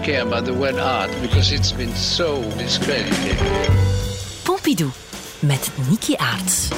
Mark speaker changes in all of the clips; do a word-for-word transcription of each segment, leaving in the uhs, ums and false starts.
Speaker 1: care about the word art because it's been so discredited.
Speaker 2: Pompidou met Niki Aerts.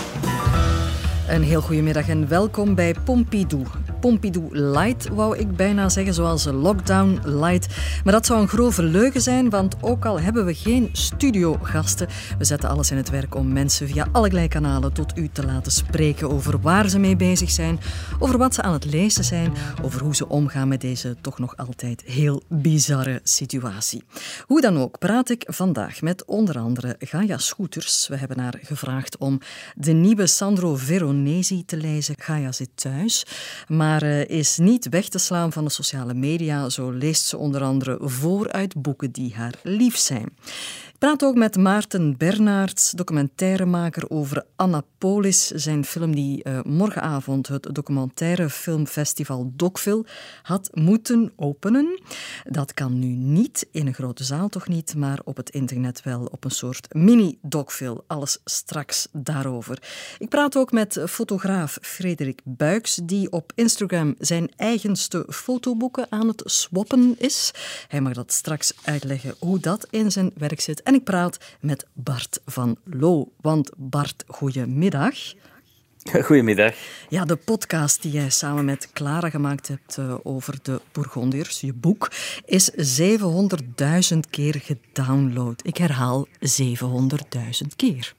Speaker 3: Een heel goedemiddag en welkom bij Pompidou. Pompidou Light, wou ik bijna zeggen, zoals Lockdown Light. Maar dat zou een grove leugen zijn, want ook al hebben we geen studiogasten, we zetten alles in het werk om mensen via allerlei kanalen tot u te laten spreken over waar ze mee bezig zijn, over wat ze aan het lezen zijn, over hoe ze omgaan met deze toch nog altijd heel bizarre situatie. Hoe dan ook praat ik vandaag met onder andere Gaia Scooters. We hebben haar gevraagd om de nieuwe Sandro Veronesi te lezen. Gaia zit thuis, maar Maar uh, is niet weg te slaan van de sociale media. Zo leest ze onder andere voor uit boeken die haar lief zijn. Ik praat ook met Maarten Bernards, documentairemaker over Annapolis, zijn film die uh, morgenavond het documentaire filmfestival Docfil had moeten openen. Dat kan nu niet, in een grote zaal toch niet, maar op het internet wel op een soort mini-Docfil. Alles straks daarover. Ik praat ook met fotograaf Frederik Buijks, die op Instagram zijn eigenste fotoboeken aan het swappen is. Hij mag dat straks uitleggen hoe dat in zijn werk zit. En ik praat met Bart van Loo. Want Bart, goedemiddag.
Speaker 4: Goedemiddag.
Speaker 3: Ja, de podcast die jij samen met Clara gemaakt hebt uh, over de Bourgondiërs, je boek, is zevenhonderdduizend keer gedownload. Ik herhaal, zevenhonderdduizend keer.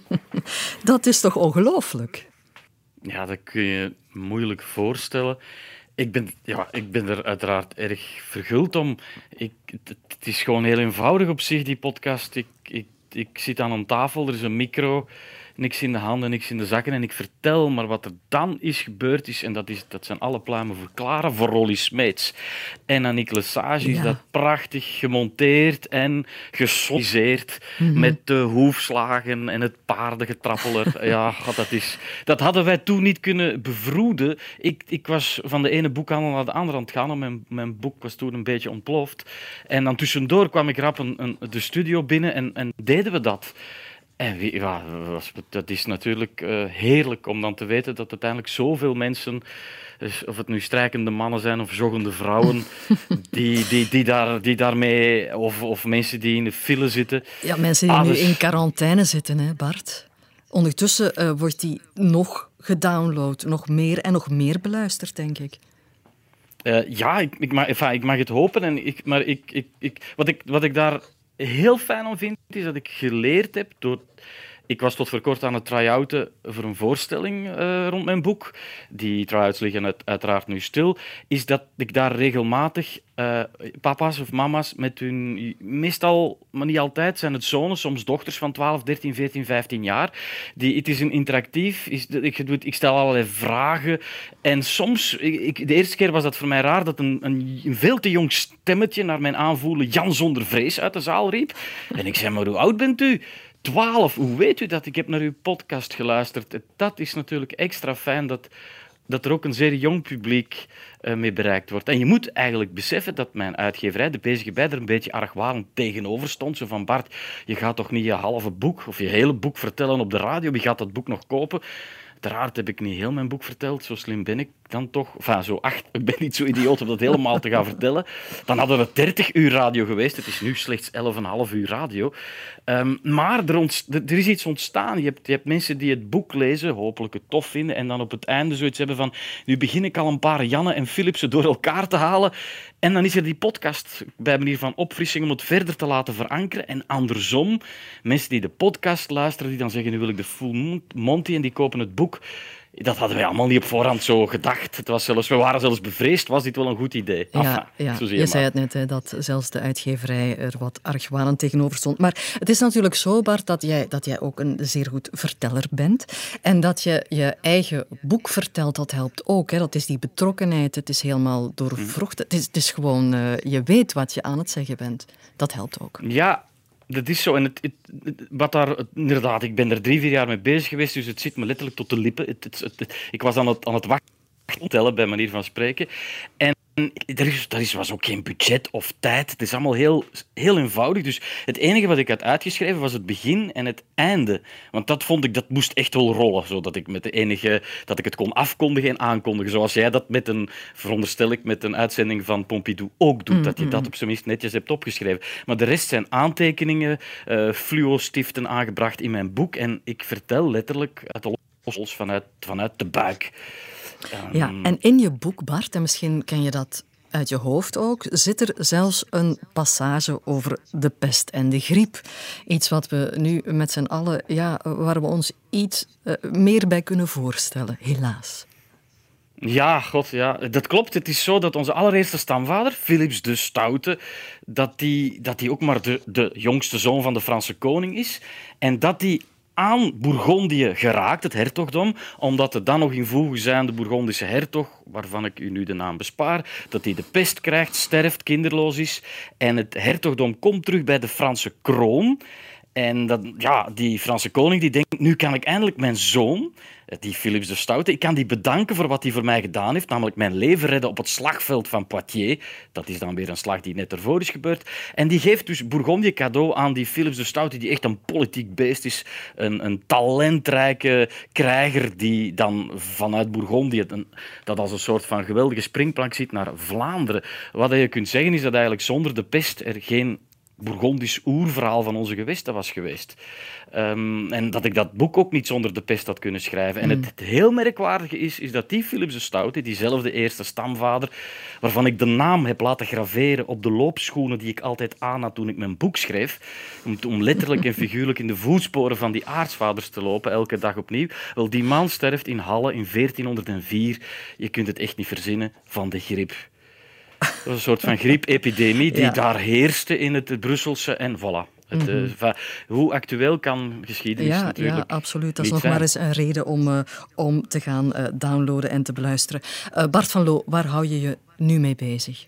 Speaker 3: Dat is toch ongelooflijk?
Speaker 4: Ja, dat kun je moeilijk voorstellen. Ik ben, ja, ik ben er uiteraard erg verguld om. Ik, het, het is gewoon heel eenvoudig op zich, die podcast. Ik, ik, ik zit aan een tafel, er is een micro, niks in de handen, niks in de zakken en ik vertel. Maar wat er dan is gebeurd is, en dat, is, dat zijn alle pluimen voor Clara, voor Rolly Smeets en Annick Lesage, is
Speaker 3: Ja.
Speaker 4: dat prachtig gemonteerd en gesoniseerd
Speaker 3: Mm-hmm.
Speaker 4: met de hoefslagen en het paardengetrappel er. Ja, dat, is, dat hadden wij toen niet kunnen bevroeden. Ik, ik was van de ene boekhandel naar de andere aan het gaan en mijn, mijn boek was toen een beetje ontploft. En dan tussendoor kwam ik rap een, een, de studio binnen en, en deden we dat. En wie, ja, dat is natuurlijk uh, heerlijk om dan te weten dat uiteindelijk zoveel mensen, dus of het nu strijkende mannen zijn of joggende vrouwen, die, die, die, daar, die daarmee, of, of mensen die in de file zitten.
Speaker 3: Ja, mensen die
Speaker 4: Ah,
Speaker 3: nu
Speaker 4: dus-
Speaker 3: in quarantaine zitten, hè, Bart. Ondertussen uh, wordt die nog gedownload, nog meer en nog meer beluisterd, denk ik.
Speaker 4: Uh, ja, ik, ik, mag, enfin, ik mag het hopen. En ik, maar ik, ik, ik, wat, ik, wat ik daar heel fijn aan vind, is dat ik geleerd heb door... Ik was tot voor kort aan het try-outen voor een voorstelling uh, rond mijn boek. Die try-outs liggen uit, uiteraard nu stil. Is dat ik daar regelmatig uh, papa's of mama's met hun... Meestal, maar niet altijd, zijn het zonen, soms dochters van twaalf, dertien, veertien, vijftien jaar. Die, het is een interactief. Is, ik, ik stel allerlei vragen. En soms... Ik, de eerste keer was dat voor mij raar dat een, een, een veel te jong stemmetje naar mijn aanvoelen Jan zonder vrees uit de zaal riep. En ik zei, maar hoe oud bent u? twaalf, hoe weet u dat? Ik heb naar uw podcast geluisterd. Dat is natuurlijk extra fijn dat, dat er ook een zeer jong publiek uh, mee bereikt wordt. En je moet eigenlijk beseffen dat mijn uitgeverij, de Bezige Bij, er een beetje argwanend tegenover stond. Zo van, Bart, je gaat toch niet je halve boek of je hele boek vertellen op de radio? Wie gaat dat boek nog kopen? Uiteraard heb ik niet heel mijn boek verteld, zo slim ben ik dan toch. Enfin, zo acht, ik ben niet zo idioot om dat helemaal te gaan vertellen. Dan hadden we dertig uur radio geweest. Het is nu slechts elf en een half uur radio. Um, maar er, ontst- er is iets ontstaan. Je hebt, je hebt mensen die het boek lezen, hopelijk het tof vinden, en dan op het einde zoiets hebben van, nu begin ik al een paar Janne en Philipsen door elkaar te halen. En dan is er die podcast bij manier van opfrissing om het verder te laten verankeren. En andersom, mensen die de podcast luisteren, die dan zeggen, nu wil ik de Full Monty, en die kopen het boek. Dat hadden wij allemaal niet op voorhand zo gedacht. Het was zelfs, we waren zelfs bevreesd, was dit wel een goed idee?
Speaker 3: Ja,
Speaker 4: Enfin,
Speaker 3: ja.
Speaker 4: zo zie
Speaker 3: Je
Speaker 4: je
Speaker 3: zei
Speaker 4: maar.
Speaker 3: het net, hè, dat zelfs de uitgeverij er wat argwanend tegenover stond. Maar het is natuurlijk zo, Bart, dat jij, dat jij ook een zeer goed verteller bent. En dat je je eigen boek vertelt, dat helpt ook. Hè. Dat is die betrokkenheid, het is helemaal doorvrocht. Het is, het is gewoon, uh, je weet wat je aan het zeggen bent. Dat helpt ook.
Speaker 4: Ja, dat is zo. En het, het, het- wat daar, het- inderdaad, ik ben er drie, vier jaar mee bezig geweest, dus het zit me letterlijk tot de lippen. Het, het, het- ik was aan het, aan het wachten tellen, bij manier van spreken. En er, is, er is, was ook geen budget of tijd. Het is allemaal heel, heel eenvoudig. Dus het enige wat ik had uitgeschreven was het begin en het einde. Want dat vond ik, dat moest echt wel rollen. Zodat ik, met de enige, dat ik het kon afkondigen en aankondigen. Zoals jij dat met een, veronderstel ik, met een uitzending van Pompidou ook doet. Mm-hmm. Dat je dat op zijn minst netjes hebt opgeschreven. Maar de rest zijn aantekeningen, uh, fluo-stiften aangebracht in mijn boek. En ik vertel letterlijk uit de los vanuit, vanuit de buik. Um,
Speaker 3: ja, en in je boek, Bart, en misschien ken je dat uit je hoofd ook, zit er zelfs een passage over de pest en de griep. Iets wat we nu met z'n allen, ja, waar we ons iets uh, meer bij kunnen voorstellen, helaas.
Speaker 4: Ja, god, ja, dat klopt. Het is zo dat onze allereerste stamvader, Philips de Stoute, dat die, dat die ook maar de, de jongste zoon van de Franse koning is. En dat die aan Bourgondië geraakt, het hertogdom, omdat er dan nog in voege zijn de Bourgondische hertog, waarvan ik u nu de naam bespaar, dat hij de pest krijgt, sterft, kinderloos is. En het hertogdom komt terug bij de Franse kroon. En dat, ja, die Franse koning die denkt, nu kan ik eindelijk mijn zoon, die Philips de Stoute, ik kan die bedanken voor wat hij voor mij gedaan heeft, namelijk mijn leven redden op het slagveld van Poitiers. Dat is dan weer een slag die net ervoor is gebeurd. En die geeft dus Bourgondië cadeau aan die Philips de Stoute, die echt een politiek beest is, een, een talentrijke krijger die dan vanuit Bourgondië, een, dat als een soort van geweldige springplank ziet naar Vlaanderen. Wat je kunt zeggen is dat eigenlijk zonder de pest er geen Bourgondisch oerverhaal van onze gewesten was geweest. Um, en dat ik dat boek ook niet zonder de pest had kunnen schrijven. En het, het heel merkwaardige is, is dat die Philips de Stoute, diezelfde eerste stamvader, waarvan ik de naam heb laten graveren op de loopschoenen die ik altijd aan had toen ik mijn boek schreef, om, om letterlijk en figuurlijk in de voetsporen van die aartsvaders te lopen, elke dag opnieuw. Wel, die man sterft in Halle in veertienhonderd vier. Je kunt het echt niet verzinnen, van de griep. Dat was een soort van griepepidemie die ja. daar heerste in het Brusselse en voilà. Het, mm-hmm. uh, hoe actueel kan geschiedenis
Speaker 3: ja,
Speaker 4: natuurlijk
Speaker 3: Ja, absoluut. Dat is nog
Speaker 4: zijn.
Speaker 3: maar eens een reden om, uh, om te gaan uh, downloaden en te beluisteren. Uh, Bart van Loo, waar hou je je nu mee bezig?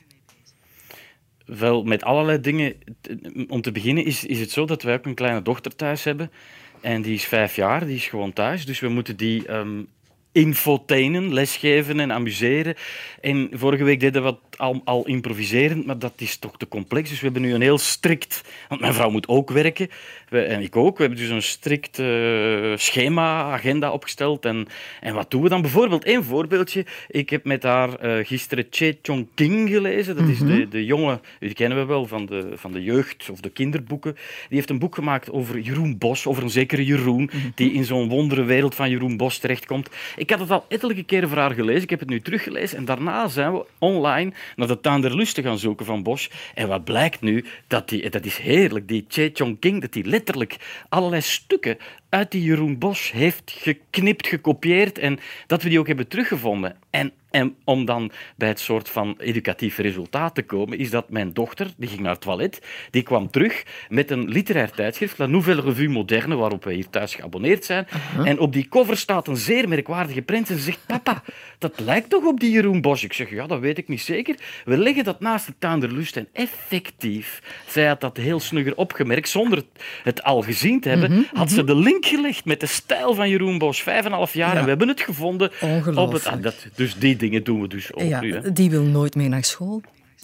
Speaker 4: Wel, met allerlei dingen. Om te beginnen is, is het zo dat wij ook een kleine dochter thuis hebben. En die is vijf jaar, die is gewoon thuis. Dus we moeten die um, infotainen, lesgeven en amuseren. En vorige week deden we wat al, al improviserend, maar dat is toch te complex. Dus we hebben nu een heel strikt... Want mijn vrouw moet ook werken, we, en ik ook. We hebben dus een strikt uh, schema, agenda opgesteld. En, en wat doen we dan? Bijvoorbeeld, één voorbeeldje. Ik heb met haar uh, gisteren Che Chongqing gelezen. Dat is de, de jongen, die kennen we wel, van de, van de jeugd of de kinderboeken. Die heeft een boek gemaakt over Jeroen Bosch, over een zekere Jeroen, die in zo'n wondere wereld van Jeroen Bosch terechtkomt. Ik had het al ettelijke keren voor haar gelezen. Ik heb het nu teruggelezen. En daarna zijn we online naar de Tuin der Lusten gaan zoeken van Bosch. En wat blijkt nu? Dat, die, dat is heerlijk. Die Che Chongqing, dat die letterlijk allerlei stukken uit die Jeroen Bosch heeft geknipt, gekopieerd. En dat we die ook hebben teruggevonden. En, en om dan bij het soort van educatief resultaat te komen, is dat mijn dochter, die ging naar het toilet, die kwam terug met een literair tijdschrift, La Nouvelle Revue Moderne, waarop wij hier thuis geabonneerd zijn. Uh-huh. En op die cover staat een zeer merkwaardige prent en ze zegt, papa, dat lijkt toch op die Jeroen Bosch? Ik zeg, ja, dat weet ik niet zeker. We leggen dat naast de Tuin der Lust en effectief, zij had dat heel snugger opgemerkt, zonder het al gezien te hebben, uh-huh, had ze de link gelegd met de stijl van Jeroen Bosch, vijf en een half jaar, ja. En we hebben het gevonden. Op het, ah, dat, dus die dingen doen we dus ook
Speaker 3: ja,
Speaker 4: nu. Hè.
Speaker 3: Die wil nooit meer naar school.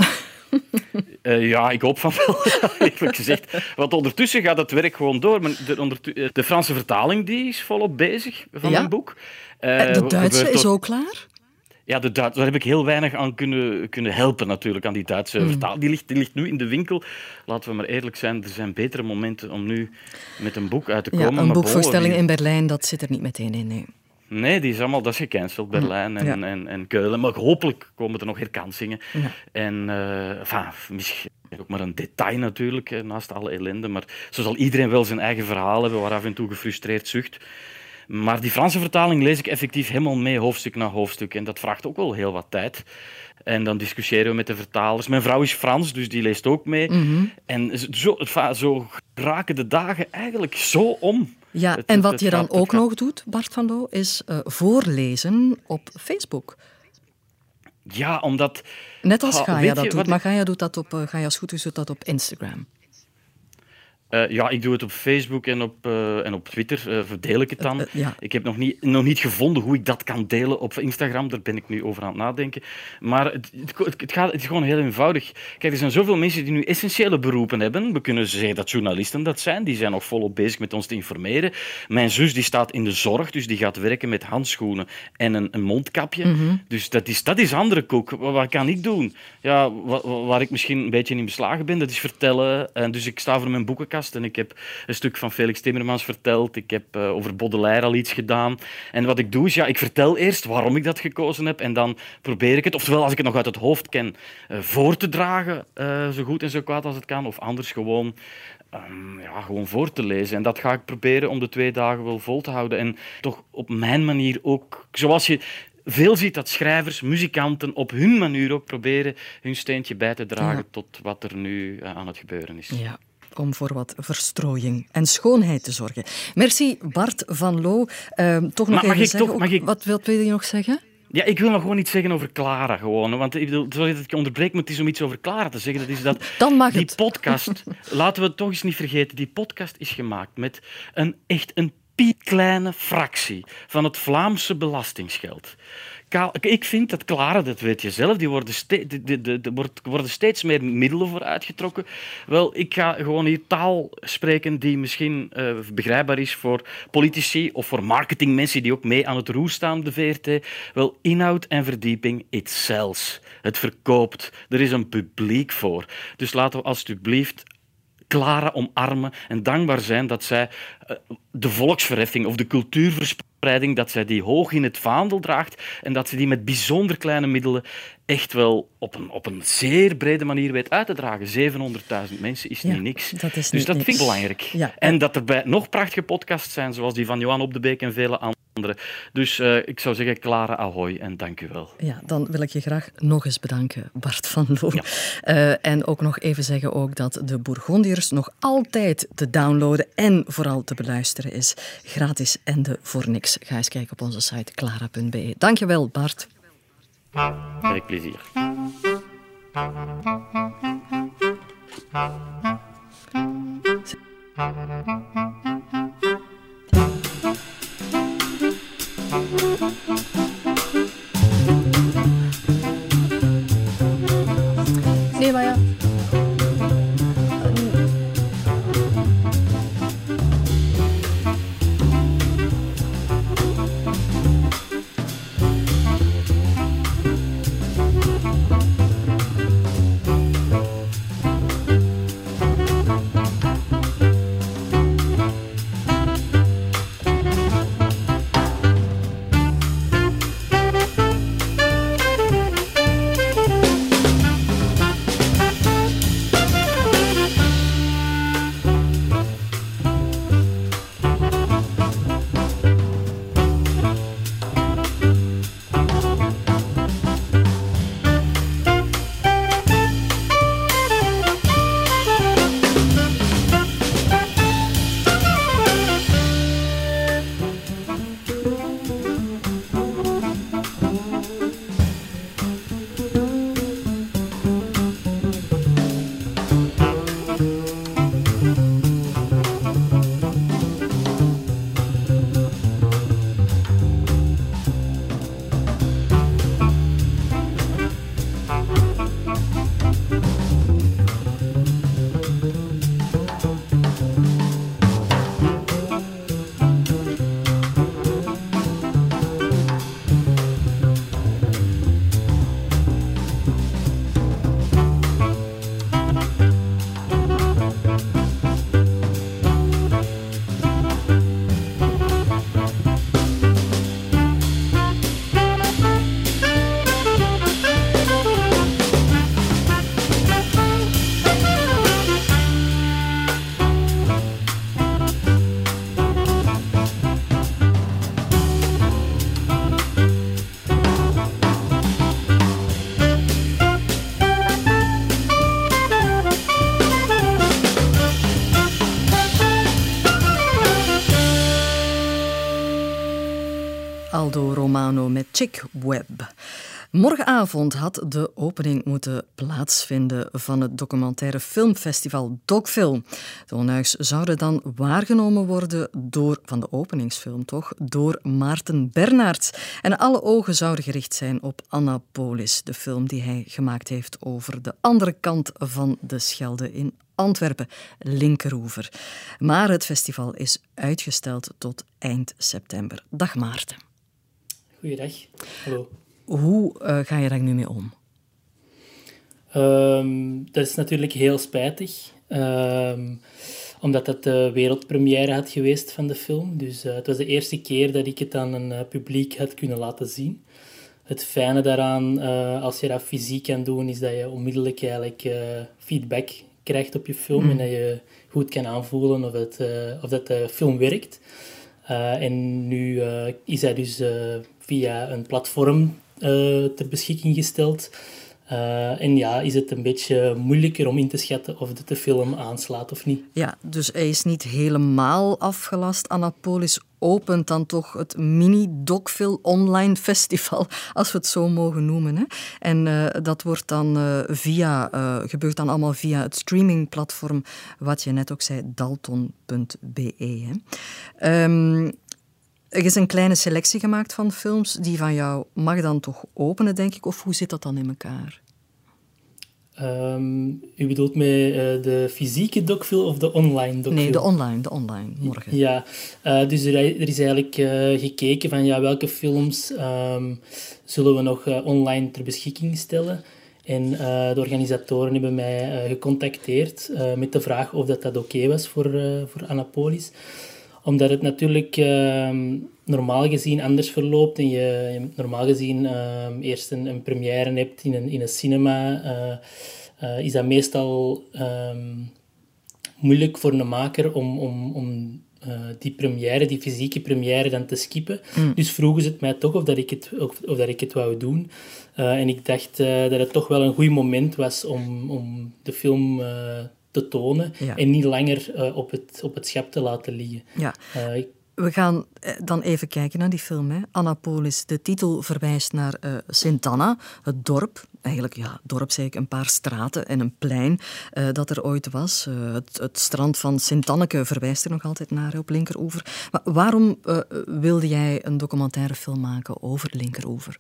Speaker 4: Uh, ja, ik hoop van wel, eerlijk gezegd. Want ondertussen gaat het werk gewoon door. De, ondertu- de Franse vertaling die is volop bezig van
Speaker 3: ja?
Speaker 4: mijn boek.
Speaker 3: Uh, de Duitse is ook klaar?
Speaker 4: Ja, de Duits, daar heb ik heel weinig aan kunnen, kunnen helpen natuurlijk, aan die Duitse mm. vertaling. Die ligt, die ligt nu in de winkel. Laten we maar eerlijk zijn, er zijn betere momenten om nu met een boek uit te komen.
Speaker 3: Ja, een
Speaker 4: maar
Speaker 3: boekvoorstelling
Speaker 4: bon,
Speaker 3: in Berlijn, dat zit er niet meteen in, nee.
Speaker 4: Nee, die is allemaal, dat is gecanceld, Berlijn en, ja. en, en Keulen. Maar hopelijk komen er nog herkansingen. Ja. En uh, enfin, misschien ook maar een detail natuurlijk, naast alle ellende. Maar zo zal iedereen wel zijn eigen verhaal hebben, waar af en toe gefrustreerd zucht. Maar die Franse vertaling lees ik effectief helemaal mee, hoofdstuk na hoofdstuk. En dat vraagt ook wel heel wat tijd. En dan discussiëren we met de vertalers. Mijn vrouw is Frans, dus die leest ook mee. Mm-hmm. En zo, zo raken de dagen eigenlijk zo om.
Speaker 3: Ja, het, en wat het, het je dan gaat, ook nog doet, Bart van Loo, is uh, voorlezen op Facebook.
Speaker 4: Ja, omdat...
Speaker 3: Net als
Speaker 4: ha,
Speaker 3: Gaia dat doet,
Speaker 4: wat...
Speaker 3: maar Gaia doet dat op, uh, Gaia Schoeters doet dat op Instagram.
Speaker 4: Uh, ja, ik doe het op Facebook en op, uh, en op Twitter. Uh, verdeel ik het dan. Uh, uh, ja. Ik heb nog niet, nog niet gevonden hoe ik dat kan delen op Instagram. Daar ben ik nu over aan het nadenken. Maar het, het, het, gaat, het is gewoon heel eenvoudig. Kijk, er zijn zoveel mensen die nu essentiële beroepen hebben. We kunnen zeggen dat journalisten dat zijn. Die zijn nog volop bezig met ons te informeren. Mijn zus die staat in de zorg, dus die gaat werken met handschoenen en een, een mondkapje. Mm-hmm. Dus dat is, dat is andere koek. Wat, wat kan ik doen? Ja, wat, waar ik misschien een beetje in beslagen ben, dat is vertellen. En dus ik sta voor mijn boekenkast en ik heb een stuk van Felix Timmermans verteld. Ik heb uh, over Baudelaire al iets gedaan. En wat ik doe is, ja, ik vertel eerst waarom ik dat gekozen heb en dan probeer ik het, oftewel als ik het nog uit het hoofd ken, uh, voor te dragen, uh, zo goed en zo kwaad als het kan, of anders gewoon, um, ja, gewoon voor te lezen. En dat ga ik proberen om de twee dagen wel vol te houden. En toch op mijn manier ook, zoals je veel ziet dat schrijvers, muzikanten op hun manier ook proberen hun steentje bij te dragen, ja, tot wat er nu uh, aan het gebeuren is.
Speaker 3: Ja. Om voor wat verstrooiing en schoonheid te zorgen. Merci, Bart van Loo. Uh, toch nog
Speaker 4: maar,
Speaker 3: even zeggen,
Speaker 4: toch,
Speaker 3: ook,
Speaker 4: ik...
Speaker 3: wat wil je nog zeggen?
Speaker 4: Ja, ik wil nog gewoon iets zeggen over Clara. Gewoon, want ik bedoel, sorry dat ik je onderbreek, maar het is om iets over Clara te zeggen. Dat is dat
Speaker 3: Dan mag
Speaker 4: die
Speaker 3: het.
Speaker 4: podcast, laten we het toch eens niet vergeten, die podcast is gemaakt met een echt een piepkleine fractie van het Vlaamse belastingsgeld. Ik vind dat Clara, dat weet je zelf, die worden, ste- de, de, de, de worden steeds meer middelen voor uitgetrokken. Wel, ik ga gewoon hier taal spreken die misschien uh, begrijpbaar is voor politici of voor marketingmensen die ook mee aan het roer staan, de V R T. Wel, inhoud en verdieping, it sells. Het verkoopt. Er is een publiek voor. Dus laten we alsjeblieft Clara omarmen en dankbaar zijn dat zij uh, de volksverheffing of de cultuurverspreiding, dat zij die hoog in het vaandel draagt en dat ze die met bijzonder kleine middelen echt wel op een, op een zeer brede manier weet uit te dragen. zevenhonderdduizend mensen is
Speaker 3: ja,
Speaker 4: niet niks.
Speaker 3: Dat is
Speaker 4: dus
Speaker 3: niet
Speaker 4: dat
Speaker 3: niks.
Speaker 4: vind ik belangrijk.
Speaker 3: Ja.
Speaker 4: En dat er bij nog prachtige podcasts zijn, zoals die van Johan Op de Beek en vele anderen. Dus uh, ik zou zeggen, Clara, ahoy en dank u wel.
Speaker 3: Ja, dan wil ik je graag nog eens bedanken, Bart van Loo.
Speaker 4: Ja.
Speaker 3: Uh, en ook nog even zeggen ook dat de Bourgondiërs nog altijd te downloaden en vooral te beluisteren is. Gratis en de voor niks. Ga eens kijken op onze site clara punt b e. Dank je wel, Bart.
Speaker 4: Met plezier.
Speaker 3: Nee, maar ja. Aldo Romano met Chick Webb. Morgenavond had de opening moeten plaatsvinden van het documentaire filmfestival Dogfilm. De Onhuis zouden dan waargenomen worden door, van de openingsfilm toch, door Maarten Bernards. En alle ogen zouden gericht zijn op Annapolis, de film die hij gemaakt heeft over de andere kant van de Schelde in Antwerpen, Linkeroever. Maar het festival is uitgesteld tot eind september. Dag Maarten.
Speaker 5: Goeiedag. Hallo.
Speaker 3: Hoe uh, ga je daar nu mee om?
Speaker 5: Um, dat is natuurlijk heel spijtig. Um, omdat dat de wereldpremière had geweest van de film. Dus uh, het was de eerste keer dat ik het aan een uh, publiek had kunnen laten zien. Het fijne daaraan, uh, als je dat fysiek kan doen, is dat je onmiddellijk eigenlijk uh, feedback krijgt op je film. Mm. En dat je goed kan aanvoelen of, het, uh, of dat de film werkt. Uh, en nu uh, is hij dus uh, via een platform uh, ter beschikking gesteld. Uh, en ja, is het een beetje moeilijker om in te schatten of de film aanslaat of niet.
Speaker 3: Ja, dus hij is niet helemaal afgelast. Annapolis opent dan toch het mini-Dogfilm online festival, als we het zo mogen noemen. Hè? En uh, dat wordt dan uh, via, uh, gebeurt dan allemaal via het streamingplatform, wat je net ook zei, dalton punt be. Hè? Um, Er is een kleine selectie gemaakt van films. Die van jou mag dan toch openen, denk ik? Of hoe zit dat dan in elkaar?
Speaker 5: Um, u bedoelt met uh, de fysieke docfilm of de online docfilm?
Speaker 3: Nee, de online, de online, morgen.
Speaker 5: Ja, uh, dus er, er is eigenlijk uh, gekeken van ja, welke films um, zullen we nog uh, online ter beschikking stellen. En uh, de organisatoren hebben mij uh, gecontacteerd uh, met de vraag of dat, dat oké was voor, uh, voor Annapolis. Omdat het natuurlijk uh, normaal gezien anders verloopt en je, je normaal gezien uh, eerst een, een première hebt in een, in een cinema, uh, uh, is dat meestal um, moeilijk voor een maker om, om, om uh, die première, die fysieke première dan te skippen. Mm. Dus vroegen ze het mij toch of, dat ik, het, of, of dat ik het wou doen. Uh, en ik dacht uh, dat het toch wel een goed moment was om, om de film Uh, te tonen ja. En niet langer uh, op, het, op het schap te laten liggen.
Speaker 3: Ja.
Speaker 5: Uh, ik...
Speaker 3: We gaan dan even kijken naar die film. Hè. Annapolis, de titel verwijst naar uh, Sint-Anna, het dorp. Eigenlijk, ja, dorp zei ik, een paar straten en een plein uh, dat er ooit was. Uh, het, het strand van Sint-Anneke verwijst er nog altijd naar op Linkeroever. Maar waarom uh, wilde jij een documentaire film maken over Linkeroever?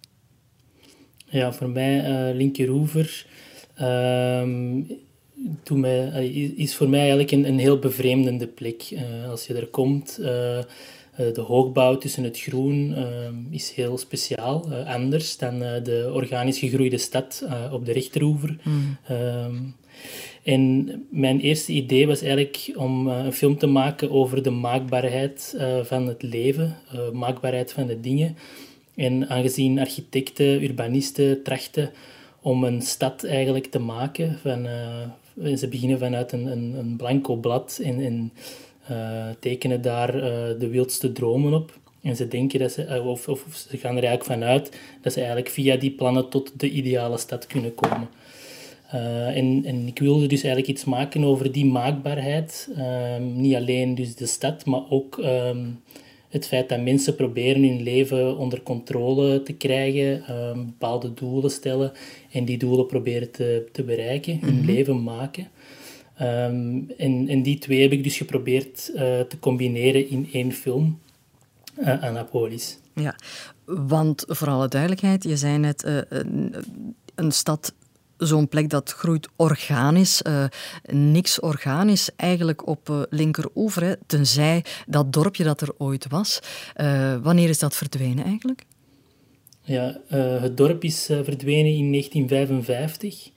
Speaker 5: Ja, voor mij uh, Linkeroever Uh, Toen mij, is voor mij eigenlijk een, een heel bevreemdende plek. Uh, als je er komt, uh, uh, de hoogbouw tussen het groen uh, is heel speciaal, uh, anders dan uh, de organisch gegroeide stad uh, op de rechteroever. Mm. Uh, en mijn eerste idee was eigenlijk om uh, een film te maken over de maakbaarheid uh, van het leven, uh, maakbaarheid van de dingen. En aangezien architecten, urbanisten trachten om een stad eigenlijk te maken van Uh, ze beginnen vanuit een, een, een blanco blad en, en uh, tekenen daar uh, de wildste dromen op. En ze denken dat ze, uh, of, of ze gaan er eigenlijk vanuit dat ze eigenlijk via die plannen tot de ideale stad kunnen komen. Uh, en, en ik wilde dus eigenlijk iets maken over die maakbaarheid. Uh, niet alleen dus de stad, maar ook Um, het feit dat mensen proberen hun leven onder controle te krijgen, um, bepaalde doelen stellen en die doelen proberen te, te bereiken, hun mm-hmm. leven maken. Um, en, en die twee heb ik dus geprobeerd uh, te combineren in één film, uh, Annapolis.
Speaker 3: Ja, want voor alle duidelijkheid, je zei net uh, een, een stad, zo'n plek dat groeit organisch, uh, niks organisch eigenlijk op uh, Linkeroever, hè, tenzij dat dorpje dat er ooit was. Uh, wanneer is dat verdwenen eigenlijk?
Speaker 5: Ja, uh, het dorp is uh, verdwenen in negentien vijfenvijftig.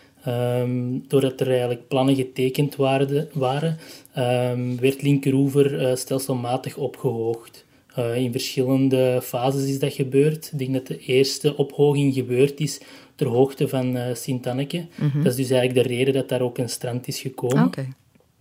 Speaker 5: Um, doordat er eigenlijk plannen getekend waarde, waren, um, werd Linkeroever uh, stelselmatig opgehoogd. Uh, in verschillende fases is dat gebeurd. Ik denk dat de eerste ophoging gebeurd is ter hoogte van uh, Sint-Anneke. Mm-hmm. Dat is dus eigenlijk de reden dat daar ook een strand is gekomen.
Speaker 3: Okay.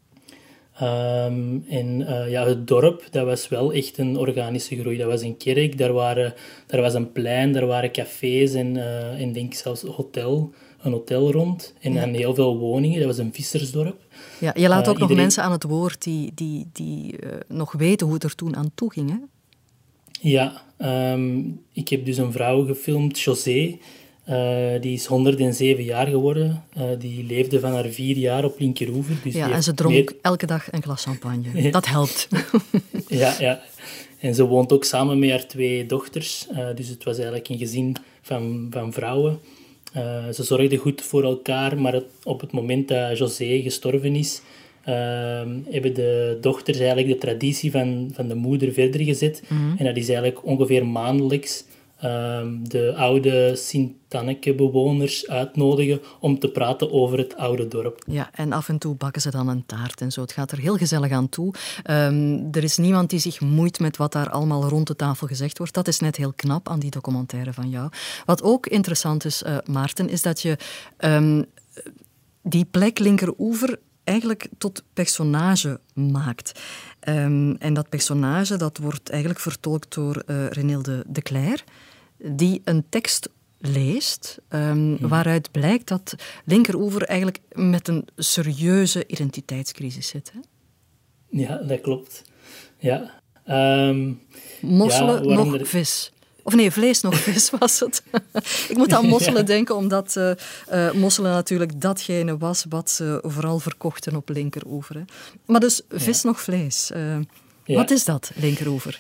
Speaker 5: Um, en uh, ja, het dorp, dat was wel echt een organische groei. Dat was een kerk, daar, waren, daar was een plein, daar waren cafés en, uh, en denk zelfs hotel, een hotel rond. En dan heel veel woningen. Dat was een vissersdorp.
Speaker 3: Ja, je laat ook uh, nog
Speaker 5: iedereen...
Speaker 3: mensen aan het woord die, die, die uh, nog weten hoe het er toen aan toe ging, hè?
Speaker 5: Ja, um, ik heb dus een vrouw gefilmd, José. Uh, die is honderdzeven jaar geworden. Uh, die leefde van haar vier jaar op linkeroever. Dus
Speaker 3: ja,
Speaker 5: die
Speaker 3: en ze dronk
Speaker 5: meer...
Speaker 3: elke dag een glas champagne. Dat helpt.
Speaker 5: ja, ja. En ze woont ook samen met haar twee dochters. Uh, dus het was eigenlijk een gezin van, van vrouwen. Uh, ze zorgden goed voor elkaar, maar het, op het moment dat José gestorven is, uh, hebben de dochters eigenlijk de traditie van, van de moeder verder gezet. Mm-hmm. En dat is eigenlijk ongeveer maandelijks uh, de oude Sint-Anneke-bewoners uitnodigen om te praten over het oude dorp.
Speaker 3: Ja, en af en toe bakken ze dan een taart en zo. Het gaat er heel gezellig aan toe. Um, er is niemand die zich moeit met wat daar allemaal rond de tafel gezegd wordt. Dat is net heel knap aan die documentaire van jou. Wat ook interessant is, uh, Maarten, is dat je um, die plek linkeroever eigenlijk tot personage maakt. Um, en dat personage dat wordt eigenlijk vertolkt door uh, Renilde de Cler, die een tekst leest, um, hmm. waaruit blijkt dat linkeroever eigenlijk met een serieuze identiteitscrisis zit. Hè?
Speaker 5: Ja, dat klopt. Ja. Um,
Speaker 3: mosselen
Speaker 5: ja,
Speaker 3: nog
Speaker 5: er...
Speaker 3: vis. Of nee, vlees nog vis was het. Ik moet aan mosselen ja. denken, omdat uh, uh, mosselen natuurlijk datgene was wat ze vooral verkochten op linkeroever. Hè. Maar dus vis ja. nog vlees. Uh, ja. Wat is dat, linkeroever?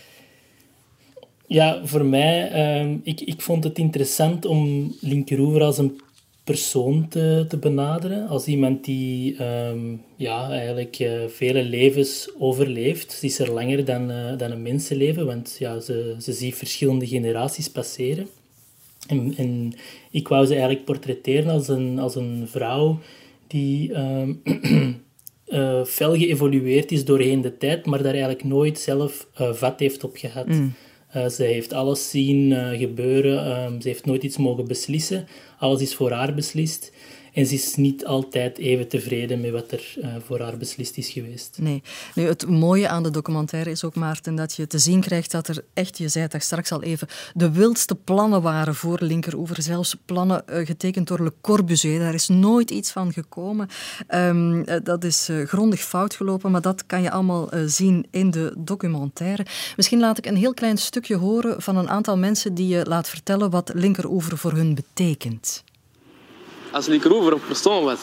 Speaker 5: Ja, voor mij, um, ik, ik vond het interessant om linkeroever als een persoon te, te benaderen. Als iemand die um, ja, eigenlijk uh, vele levens overleeft. Ze is er langer dan, uh, dan een mensenleven, want ja, ze, ze ziet verschillende generaties passeren. En, en ik wou ze eigenlijk portretteren als een, als een vrouw die um, uh, fel geëvolueerd is doorheen de tijd, maar daar eigenlijk nooit zelf uh, vat heeft op gehad. Mm. Uh, ze heeft alles zien uh, gebeuren. Um, ze heeft nooit iets mogen beslissen. Alles is voor haar beslist. En ze is niet altijd even tevreden met wat er uh, voor haar beslist is geweest.
Speaker 3: Nee. Nu, het mooie aan de documentaire is ook, Maarten, dat je te zien krijgt dat er echt, je zei het daar straks al even, de wildste plannen waren voor linkeroever. Zelfs plannen uh, getekend door Le Corbusier. Daar is nooit iets van gekomen. Um, uh, dat is uh, grondig fout gelopen, maar dat kan je allemaal uh, zien in de documentaire. Misschien laat ik een heel klein stukje horen van een aantal mensen die je laat vertellen wat linkeroever voor hun betekent.
Speaker 6: Als linkeroever een persoon was.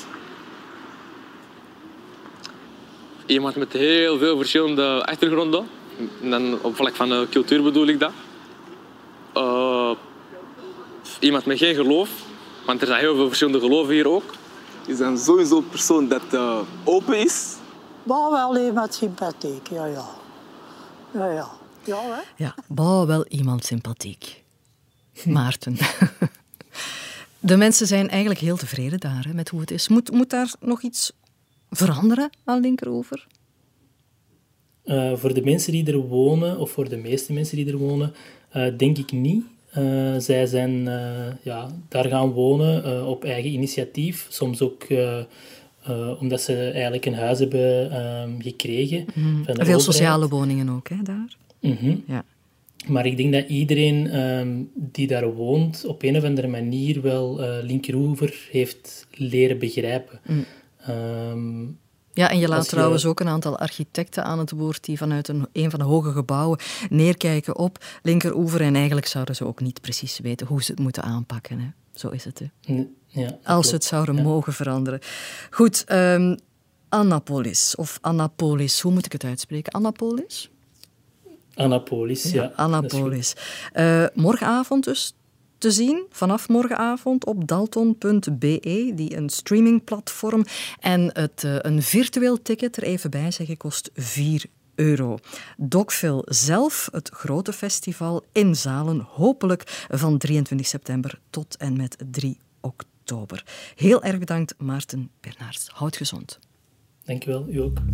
Speaker 6: Iemand met heel veel verschillende achtergronden. En dan op vlak van de cultuur bedoel ik dat. Uh, iemand met geen geloof. Want er zijn heel veel verschillende geloven hier ook.
Speaker 7: Is dan sowieso een persoon dat uh, open is?
Speaker 8: Maar wel iemand sympathiek, ja ja. Ja ja. Ja, hè?
Speaker 3: Ja, bah, wel iemand sympathiek. Maarten. De mensen zijn eigenlijk heel tevreden daar, hè, met hoe het is. Moet, moet daar nog iets veranderen aan linkeroever?
Speaker 5: Uh, voor de mensen die er wonen, of voor de meeste mensen die er wonen, uh, denk ik niet. Uh, zij zijn uh, ja, daar gaan wonen uh, op eigen initiatief. Soms ook uh, uh, omdat ze eigenlijk een huis hebben uh, gekregen. Mm. Van de
Speaker 3: Veel
Speaker 5: overheid.
Speaker 3: Sociale woningen ook, hè, daar.
Speaker 5: Mm-hmm. Ja. Maar ik denk dat iedereen um, die daar woont op een of andere manier wel uh, linkeroever heeft leren begrijpen. Mm. Um,
Speaker 3: ja, en je laat
Speaker 5: je...
Speaker 3: trouwens ook een aantal architecten aan het woord die vanuit een, een van de hoge gebouwen neerkijken op linkeroever. En eigenlijk zouden ze ook niet precies weten hoe ze het moeten aanpakken. Hè. Zo is het. Hè.
Speaker 5: Nee, ja,
Speaker 3: Als ze het zouden ja. mogen veranderen. Goed, um, Annapolis of Annapolis, hoe moet ik het uitspreken? Annapolis?
Speaker 5: Annapolis, ja. ja
Speaker 3: Annapolis. Uh, morgenavond dus te zien, vanaf morgenavond op dalton punt b e, die een streamingplatform. En het, uh, een virtueel ticket, er even bij zeggen, kost vier euro. Dokville zelf, het grote festival in Zalen, hopelijk van drieëntwintig september tot en met drie oktober. Heel erg bedankt, Maarten Bernards. Houd gezond.
Speaker 5: Dank je wel, u ook.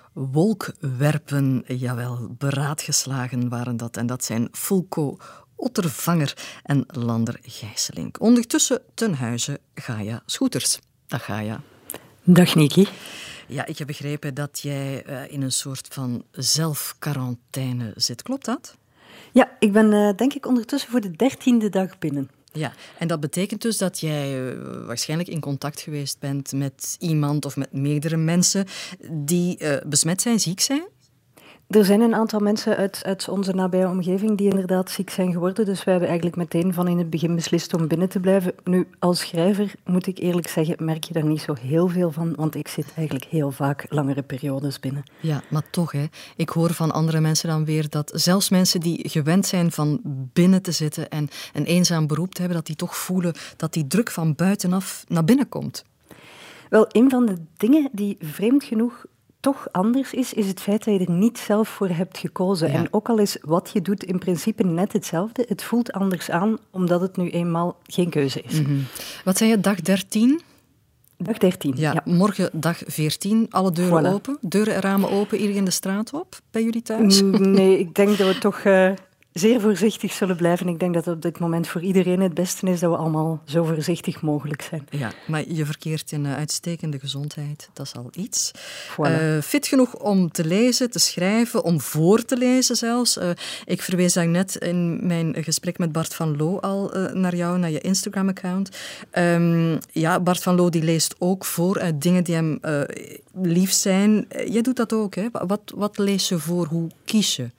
Speaker 3: Wolkwerpen, jawel, beraadgeslagen waren dat. En dat zijn Fulco Ottervanger en Lander Gijsselink. Ondertussen ten huize Gaia Schoeters. Dag Gaia.
Speaker 9: Dag Niki.
Speaker 3: Ja, ik heb begrepen dat jij uh, in een soort van zelfquarantaine zit. Klopt dat?
Speaker 9: Ja, ik ben uh, denk ik ondertussen voor de dertiende dag binnen.
Speaker 3: Ja, en dat betekent dus dat jij uh, waarschijnlijk in contact geweest bent met iemand of met meerdere mensen die uh, besmet zijn, ziek zijn?
Speaker 9: Er zijn een aantal mensen uit, uit onze nabije omgeving die inderdaad ziek zijn geworden. Dus wij hebben eigenlijk meteen van in het begin beslist om binnen te blijven. Nu, als schrijver, moet ik eerlijk zeggen, merk je daar niet zo heel veel van. Want ik zit eigenlijk heel vaak langere periodes binnen.
Speaker 3: Ja, maar toch, hè. Ik hoor van andere mensen dan weer dat zelfs mensen die gewend zijn van binnen te zitten en een eenzaam beroep te hebben, dat die toch voelen dat die druk van buitenaf naar binnen komt.
Speaker 9: Wel, een van de dingen die vreemd genoeg toch anders is, is het feit dat je er niet zelf voor hebt gekozen. Ja. En ook al is wat je doet in principe net hetzelfde, het voelt anders aan, omdat het nu eenmaal geen keuze is.
Speaker 3: Mm-hmm. Wat zei je, dag dertien?
Speaker 9: Dag dertien,
Speaker 3: ja.
Speaker 9: ja.
Speaker 3: Morgen dag veertien, alle deuren
Speaker 9: Voilà.
Speaker 3: open, deuren en ramen open, iedereen de straat op, bij jullie thuis?
Speaker 9: Nee, ik denk dat we toch uh, zeer voorzichtig zullen blijven. Ik denk dat het op dit moment voor iedereen het beste is dat we allemaal zo voorzichtig mogelijk zijn.
Speaker 3: Ja, maar je verkeert in uh, uitstekende gezondheid, dat is al iets.
Speaker 9: Voilà.
Speaker 3: Uh, fit genoeg om te lezen, te schrijven, om voor te lezen zelfs. Uh, ik verwees daar net in mijn gesprek met Bart van Loo al uh, naar jou, naar je Instagram-account. Um, ja, Bart van Loo die leest ook voor uit dingen die hem uh, lief zijn. Uh, jij doet dat ook, hè? Wat, wat lees je voor? Hoe kies je?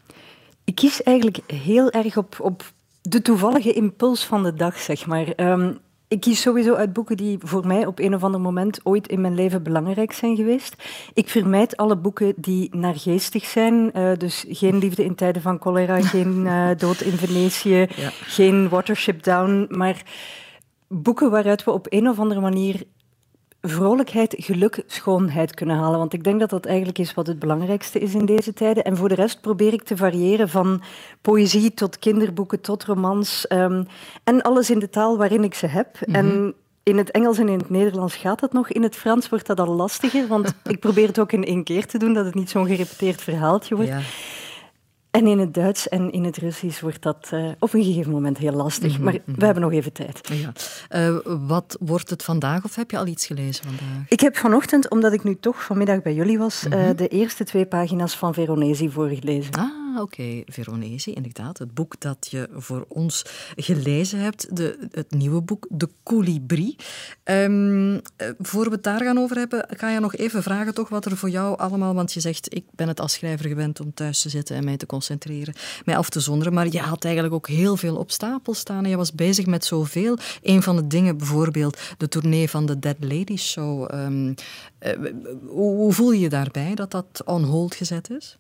Speaker 9: Ik kies eigenlijk heel erg op, op de toevallige impuls van de dag, zeg maar. Um, ik kies sowieso uit boeken die voor mij op een of ander moment ooit in mijn leven belangrijk zijn geweest. Ik vermijd alle boeken die naargeestig zijn. Uh, dus geen Liefde in tijden van cholera, geen uh, Dood in Venetië, ja. geen Watership Down. Maar boeken waaruit we op een of andere manier vrolijkheid, geluk, schoonheid kunnen halen. Want ik denk dat dat eigenlijk is wat het belangrijkste is in deze tijden. En voor de rest probeer ik te variëren van poëzie tot kinderboeken tot romans. Um, en alles in de taal waarin ik ze heb. Mm-hmm. En in het Engels en in het Nederlands gaat dat nog. In het Frans wordt dat al lastiger, want ik probeer het ook in één keer te doen, dat het niet zo'n gerepeteerd verhaaltje wordt. Ja. En in het Duits en in het Russisch wordt dat uh, op een gegeven moment heel lastig. Mm-hmm, maar mm-hmm. we hebben nog even tijd.
Speaker 3: Ja. Uh, wat wordt het vandaag, of heb je al iets gelezen vandaag?
Speaker 9: Ik heb vanochtend, omdat ik nu toch vanmiddag bij jullie was, mm-hmm. uh, de eerste twee pagina's van Veronesi voorgelezen.
Speaker 3: Ah, oké. Okay. Veronesi, inderdaad. Het boek dat je voor ons gelezen hebt. De, het nieuwe boek, De Colibri. Um, uh, voor we het daar gaan over hebben, ga je nog even vragen toch wat er voor jou allemaal... Want je zegt, ik ben het als schrijver gewend om thuis te zitten en mij te concentreren, mij af te zonderen. Maar je had eigenlijk ook heel veel op stapel staan en je was bezig met zoveel. Een van de dingen, bijvoorbeeld de tournee van de Dead Lady Show. Um, uh, hoe, hoe voel je je daarbij, dat dat on hold gezet is?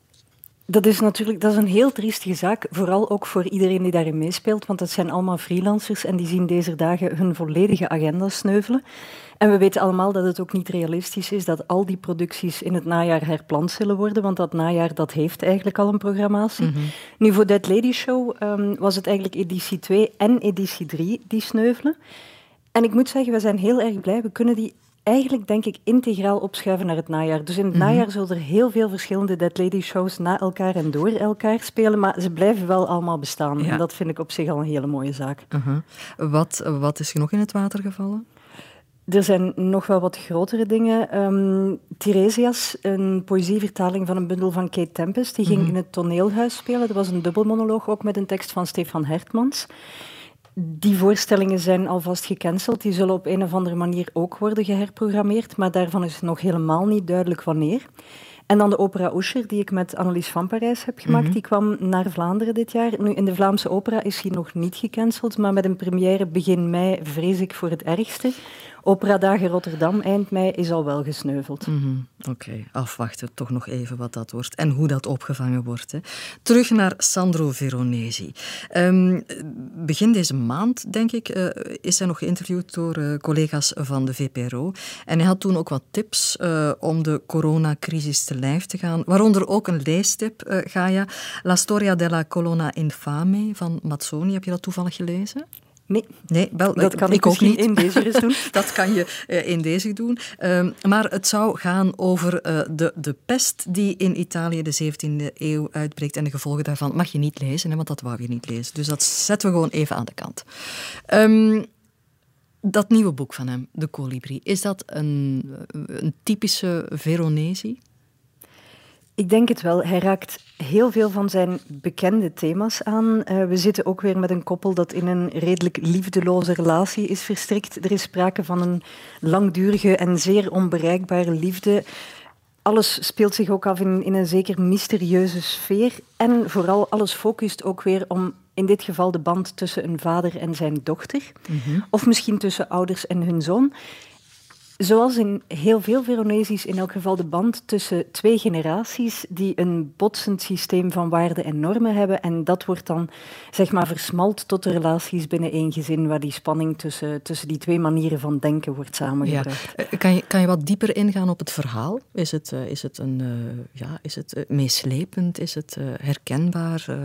Speaker 9: Dat is natuurlijk dat is een heel triestige zaak, vooral ook voor iedereen die daarin meespeelt, want dat zijn allemaal freelancers en die zien deze dagen hun volledige agenda sneuvelen. En we weten allemaal dat het ook niet realistisch is dat al die producties in het najaar herpland zullen worden, want dat najaar dat heeft eigenlijk al een programmatie. Mm-hmm. Nu, voor Dead Lady Show um, was het eigenlijk editie twee en editie drie die sneuvelen. En ik moet zeggen, we zijn heel erg blij. We kunnen die eigenlijk, denk ik, integraal opschuiven naar het najaar. Dus in het mm-hmm. najaar zullen er heel veel verschillende Dead Lady Shows na elkaar en door elkaar spelen, maar ze blijven wel allemaal bestaan. Ja. En dat vind ik op zich al een hele mooie zaak.
Speaker 3: Uh-huh. Wat, wat is er nog in het water gevallen?
Speaker 9: Er zijn nog wel wat grotere dingen. Um, Tiresias, een poëzievertaling van een bundel van Kate Tempest, die ging mm-hmm. in het Toneelhuis spelen. Dat was een dubbelmonoloog, ook met een tekst van Stefan Hertmans. Die voorstellingen zijn alvast gecanceld. Die zullen op een of andere manier ook worden geherprogrammeerd, maar daarvan is nog helemaal niet duidelijk wanneer. En dan de opera Usher, die ik met Annelies van Parijs heb gemaakt. Mm-hmm. Die kwam naar Vlaanderen dit jaar. Nu, in de Vlaamse opera is die nog niet gecanceld, maar met een première begin mei vrees ik voor het ergste. Operadagen Rotterdam eind mei is al wel gesneuveld.
Speaker 3: Mm-hmm. Oké, okay. Afwachten toch nog even wat dat wordt en hoe dat opgevangen wordt. Hè. Terug naar Sandro Veronesi. Um, begin deze maand, denk ik, uh, is hij nog geïnterviewd door uh, collega's van de V P R O. En hij had toen ook wat tips uh, om de coronacrisis te lijf te gaan. Waaronder ook een leestip, uh, Gaia. La storia della colonna infame van Mazzoni. Heb je dat toevallig gelezen?
Speaker 9: Nee,
Speaker 3: nee wel,
Speaker 9: dat kan ik,
Speaker 3: ik ook niet
Speaker 9: in deze eens doen.
Speaker 3: Dat kan je uh, in deze doen. Um, maar het zou gaan over uh, de, de pest die in Italië de zeventiende eeuw uitbreekt en de gevolgen daarvan mag je niet lezen, hè, want dat wou je niet lezen. Dus dat zetten we gewoon even aan de kant. Um, dat nieuwe boek van hem, De Colibri, is dat een, een typische Veronesi?
Speaker 9: Ik denk het wel. Hij raakt heel veel van zijn bekende thema's aan. Uh, we zitten ook weer met een koppel dat in een redelijk liefdeloze relatie is verstrikt. Er is sprake van een langdurige en zeer onbereikbare liefde. Alles speelt zich ook af in, in een zeker mysterieuze sfeer. En vooral alles focust ook weer om in dit geval de band tussen een vader en zijn dochter. Mm-hmm. Of misschien tussen ouders en hun zoon. Zoals in heel veel Veronesi's in elk geval de band tussen twee generaties die een botsend systeem van waarden en normen hebben. En dat wordt dan zeg maar versmalt tot de relaties binnen één gezin, waar die spanning tussen, tussen die twee manieren van denken wordt samengebracht.
Speaker 3: Ja. Kan je, kan je wat dieper ingaan op het verhaal? Is het, uh, is het, een, uh, ja, is het uh, meeslepend? Is het uh, herkenbaar? Uh...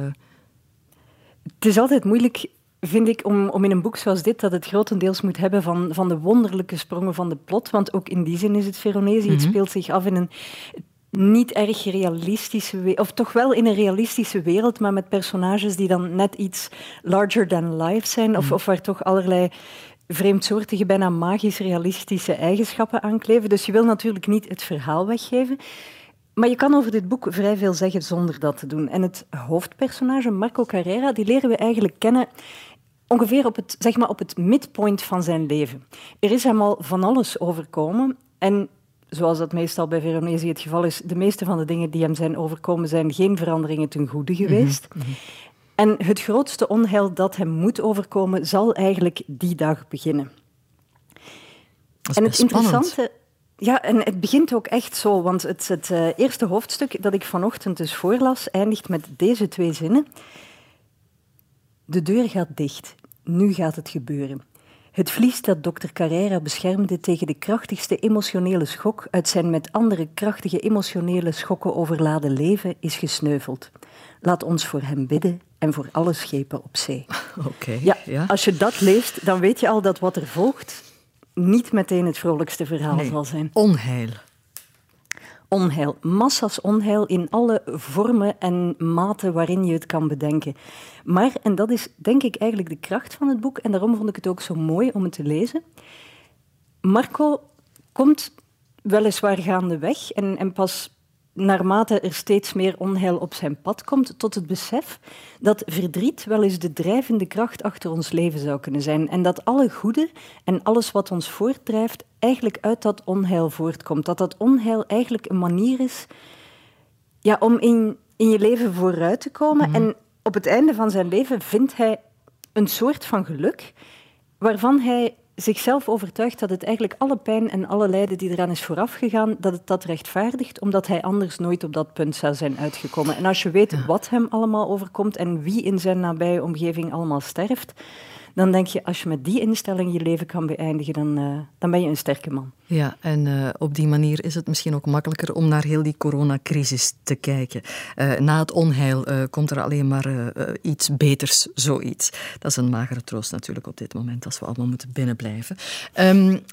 Speaker 9: Het is altijd moeilijk, vind ik, om, om in een boek zoals dit, dat het grotendeels moet hebben van, van de wonderlijke sprongen van de plot, want ook in die zin is het Veronesi. Mm-hmm. Het speelt zich af in een niet erg realistische wereld, of toch wel in een realistische wereld, maar met personages die dan net iets larger than life zijn, mm. of, of waar toch allerlei vreemdsoortige, bijna magisch-realistische eigenschappen aankleven. Dus je wil natuurlijk niet het verhaal weggeven. Maar je kan over dit boek vrij veel zeggen zonder dat te doen. En het hoofdpersonage, Marco Carrera, die leren we eigenlijk kennen ongeveer op het, zeg maar op het midpoint van zijn leven. Er is hem al van alles overkomen. En zoals dat meestal bij Veronesi het geval is, de meeste van de dingen die hem zijn overkomen zijn geen veranderingen ten goede geweest. Mm-hmm. En het grootste onheil dat hem moet overkomen, zal eigenlijk die dag beginnen.
Speaker 3: Dat is
Speaker 9: en
Speaker 3: best
Speaker 9: het interessante...
Speaker 3: spannend.
Speaker 9: Ja, en het begint ook echt zo, want het, het uh, eerste hoofdstuk dat ik vanochtend dus voorlas, eindigt met deze twee zinnen. De deur gaat dicht. Nu gaat het gebeuren. Het vlies dat dokter Carrera beschermde tegen de krachtigste emotionele schok uit zijn met andere krachtige emotionele schokken overladen leven is gesneuveld. Laat ons voor hem bidden en voor alle schepen op zee.
Speaker 3: Oké. Okay,
Speaker 9: ja,
Speaker 3: ja.
Speaker 9: Als je dat leest, dan weet je al dat wat er volgt niet meteen het vrolijkste verhaal
Speaker 3: nee,
Speaker 9: zal zijn.
Speaker 3: Onheil.
Speaker 9: Onheil. Massa's onheil in alle vormen en maten waarin je het kan bedenken. Maar, en dat is denk ik eigenlijk de kracht van het boek, en daarom vond ik het ook zo mooi om het te lezen, Marco komt weliswaar gaandeweg en, en pas naarmate er steeds meer onheil op zijn pad komt, tot het besef dat verdriet wel eens de drijvende kracht achter ons leven zou kunnen zijn. En dat alle goede en alles wat ons voortdrijft eigenlijk uit dat onheil voortkomt. Dat dat onheil eigenlijk een manier is ja, om in, in je leven vooruit te komen. Mm-hmm. En op het einde van zijn leven vindt hij een soort van geluk waarvan hij zichzelf overtuigt dat het eigenlijk alle pijn en alle lijden die eraan is voorafgegaan, dat het dat rechtvaardigt, omdat hij anders nooit op dat punt zou zijn uitgekomen. En als je weet ja. wat hem allemaal overkomt en wie in zijn nabije omgeving allemaal sterft, dan denk je, als je met die instelling je leven kan beëindigen, dan, uh, dan ben je een sterke man.
Speaker 3: Ja, en uh, op die manier is het misschien ook makkelijker om naar heel die coronacrisis te kijken. Uh, na het onheil uh, komt er alleen maar uh, uh, iets beters, zoiets. Dat is een magere troost natuurlijk op dit moment, als we allemaal moeten binnenblijven. Um, uh,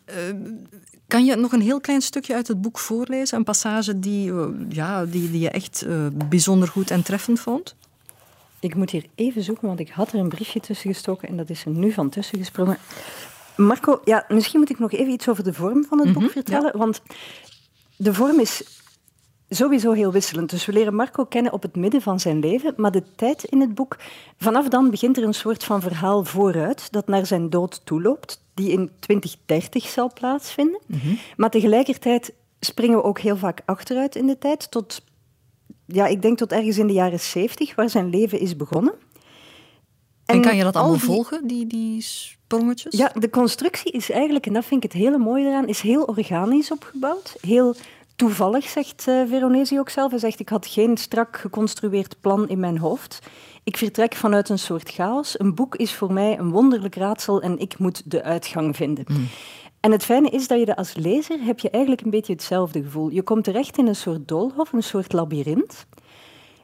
Speaker 3: kan je nog een heel klein stukje uit het boek voorlezen? Een passage die, uh, ja, die, die je echt uh, bijzonder goed en treffend vond?
Speaker 9: Ik moet hier even zoeken, want ik had er een briefje tussen gestoken en dat is er nu van tussen gesprongen. Marco, ja, misschien moet ik nog even iets over de vorm van het mm-hmm, boek vertellen, ja. want de vorm is sowieso heel wisselend. Dus we leren Marco kennen op het midden van zijn leven, maar de tijd in het boek, vanaf dan begint er een soort van verhaal vooruit dat naar zijn dood toeloopt, die in twintig dertig zal plaatsvinden. Mm-hmm. Maar tegelijkertijd springen we ook heel vaak achteruit in de tijd, tot... Ja, ik denk tot ergens in de jaren zeventig, waar zijn leven is begonnen.
Speaker 3: En, en kan je dat allemaal die... volgen, die, die sprongetjes?
Speaker 9: Ja, de constructie is eigenlijk, en dat vind ik het hele mooie eraan, is heel organisch opgebouwd. Heel toevallig, zegt uh, Veronesi ook zelf. Hij zegt, ik had geen strak geconstrueerd plan in mijn hoofd. Ik vertrek vanuit een soort chaos. Een boek is voor mij een wonderlijk raadsel en ik moet de uitgang vinden. Mm. En het fijne is dat je als lezer heb je eigenlijk een beetje hetzelfde gevoel. Je komt terecht in een soort doolhof, een soort labyrint.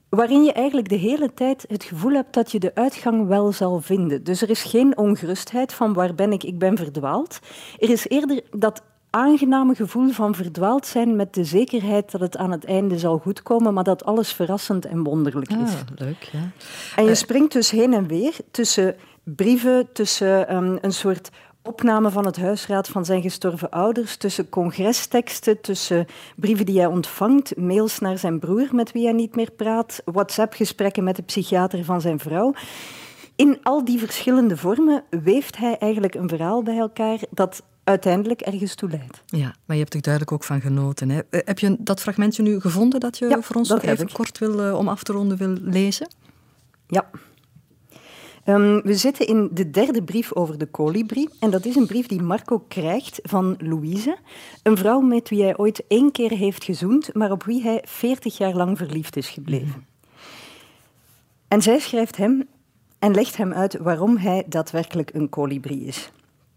Speaker 9: waarin je eigenlijk de hele tijd het gevoel hebt dat je de uitgang wel zal vinden. Dus er is geen ongerustheid van waar ben ik, ik ben verdwaald. Er is eerder dat aangename gevoel van verdwaald zijn met de zekerheid dat het aan het einde zal goedkomen, maar dat alles verrassend en wonderlijk is.
Speaker 3: Ah, leuk, ja.
Speaker 9: En je springt dus heen en weer tussen brieven, tussen um, een soort opname van het huisraad van zijn gestorven ouders, tussen congresteksten, tussen brieven die hij ontvangt, mails naar zijn broer met wie hij niet meer praat, WhatsApp-gesprekken met de psychiater van zijn vrouw. In al die verschillende vormen weeft hij eigenlijk een verhaal bij elkaar dat uiteindelijk ergens toe leidt.
Speaker 3: Ja, maar je hebt er duidelijk ook van genoten. Hè? Heb je dat fragmentje nu gevonden dat je
Speaker 9: ja,
Speaker 3: voor ons nog even ik. kort wil, uh, om af te ronden wil lezen?
Speaker 9: Ja. Um, we zitten in de derde brief over de kolibrie. En dat is een brief die Marco krijgt van Louise. Een vrouw met wie hij ooit één keer heeft gezoend, maar op wie hij veertig jaar lang verliefd is gebleven. Mm-hmm. En zij schrijft hem en legt hem uit waarom hij daadwerkelijk een kolibrie is.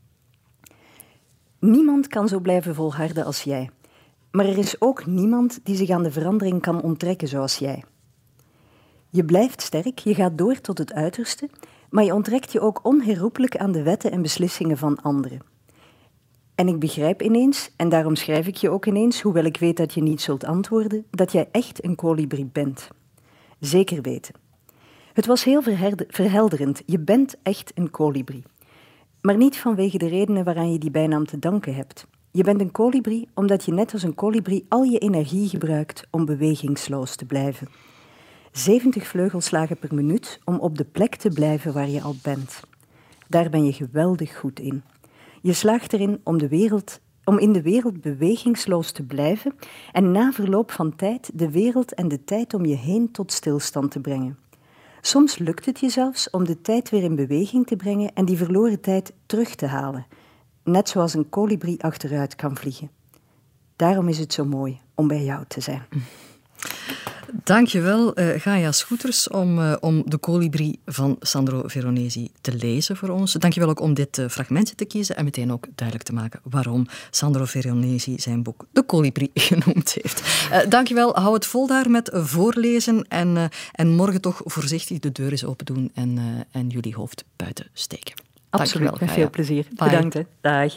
Speaker 9: Niemand kan zo blijven volharden als jij. Maar er is ook niemand die zich aan de verandering kan onttrekken zoals jij. Je blijft sterk, je gaat door tot het uiterste, maar je onttrekt je ook onherroepelijk aan de wetten en beslissingen van anderen. En ik begrijp ineens, en daarom schrijf ik je ook ineens, hoewel ik weet dat je niet zult antwoorden, dat jij echt een kolibrie bent. Zeker weten. Het was heel verhelderend, je bent echt een kolibrie. Maar niet vanwege de redenen waaraan je die bijnaam te danken hebt. Je bent een kolibrie omdat je net als een kolibrie al je energie gebruikt om bewegingsloos te blijven. zeventig vleugelslagen per minuut om op de plek te blijven waar je al bent. Daar ben je geweldig goed in. Je slaagt erin om, de wereld, om in de wereld bewegingsloos te blijven en na verloop van tijd de wereld en de tijd om je heen tot stilstand te brengen. Soms lukt het je zelfs om de tijd weer in beweging te brengen en die verloren tijd terug te halen. Net zoals een kolibrie achteruit kan vliegen. Daarom is het zo mooi om bij jou te zijn.
Speaker 3: Dankjewel, uh, Gaia Schoeters, om, uh, om de kolibrie van Sandro Veronesi te lezen voor ons. Dankjewel ook om dit uh, fragmentje te kiezen en meteen ook duidelijk te maken waarom Sandro Veronesi zijn boek De Kolibrie genoemd heeft. Uh, dankjewel, hou het vol daar met voorlezen en, uh, en morgen toch voorzichtig de deur eens open doen en, uh, en jullie hoofd buiten steken.
Speaker 9: Absoluut,
Speaker 3: dankjewel,
Speaker 9: met veel plezier.
Speaker 3: Bye.
Speaker 9: Bedankt. Hè. Dag.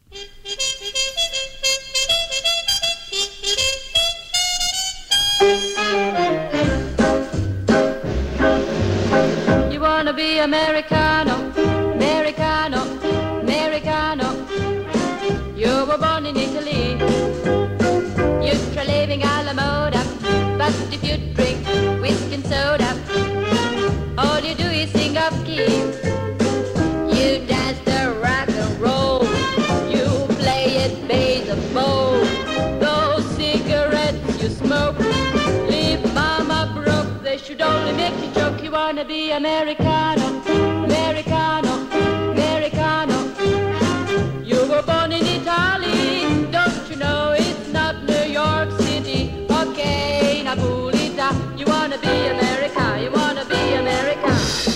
Speaker 10: Be Americano, Americano, Americano. You were born in Italy. You try living alla moda, but if you drink whiskey and soda, all you do is sing off key. You dance the rock and roll. You play it baseball. Those cigarettes you smoke leave mama broke. They should only make you joke. You wanna be Americano, Americano, Americano. You were born in Italy, don't you know it's not New York City? Okay, Napolita. You wanna be America, you wanna be America.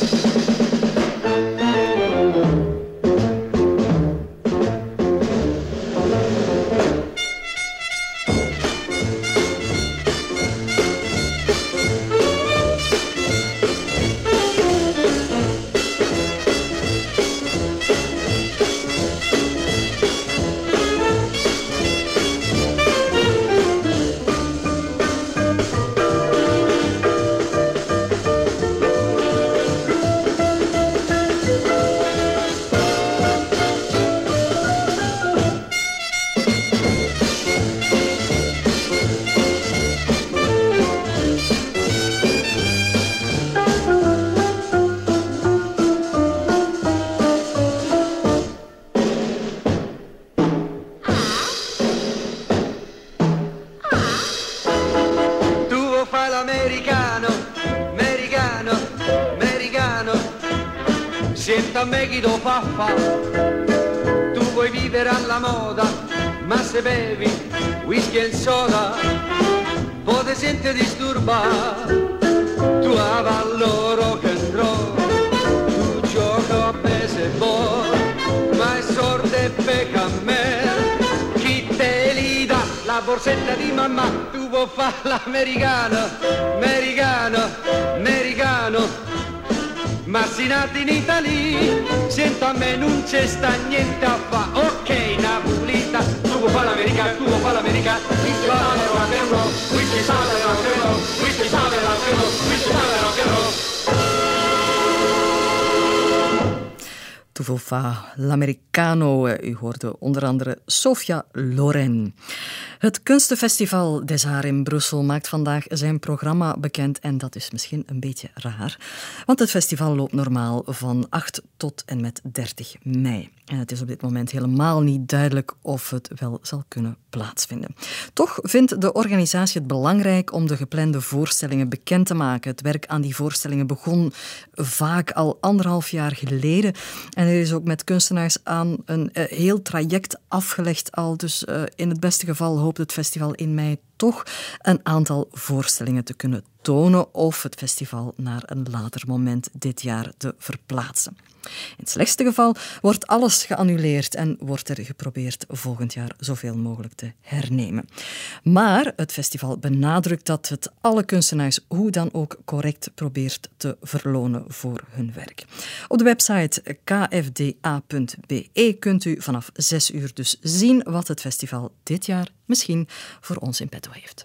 Speaker 11: a me chi lo fa fa. Tu vuoi vivere alla moda, ma se bevi whisky e soda, poi ti senti disturbare. Tu avallo rock and roll, tu gioca a baseball, ma è sordo e pecca a me. Chi te li dà la borsetta di mamma, tu vuoi fare l'americano, americano, americano. Ma si nati in Italia, sento a me non c'è sta niente a fa. Ok, Napolita, tu vuoi fare l'americano, tu vuoi fare l'americano. Qui si sa del rock and roll, qui si sa del rock and roll, qui si sa del rock and roll, qui si sa del rock and roll.
Speaker 3: Tuvofa, l'Americano. U hoorde onder andere Sofia Loren. Het Kunstenfestival des Arts in Brussel maakt vandaag zijn programma bekend en dat is misschien een beetje raar, want het festival loopt normaal van acht tot en met dertig mei. En het is op dit moment helemaal niet duidelijk of het wel zal kunnen plaatsvinden. Toch vindt de organisatie het belangrijk om de geplande voorstellingen bekend te maken. Het werk aan die voorstellingen begon vaak al anderhalf jaar geleden en er is ook met kunstenaars aan een uh, heel traject afgelegd al. Dus uh, in het beste geval hoopt het festival in mei toch een aantal voorstellingen te kunnen tonen of het festival naar een later moment dit jaar te verplaatsen. In het slechtste geval wordt alles geannuleerd en wordt er geprobeerd volgend jaar zoveel mogelijk te hernemen. Maar het festival benadrukt dat het alle kunstenaars hoe dan ook correct probeert te verlonen voor hun werk. Op de website k f d a punt b e kunt u vanaf zes uur dus zien wat het festival dit jaar misschien voor ons in petto heeft.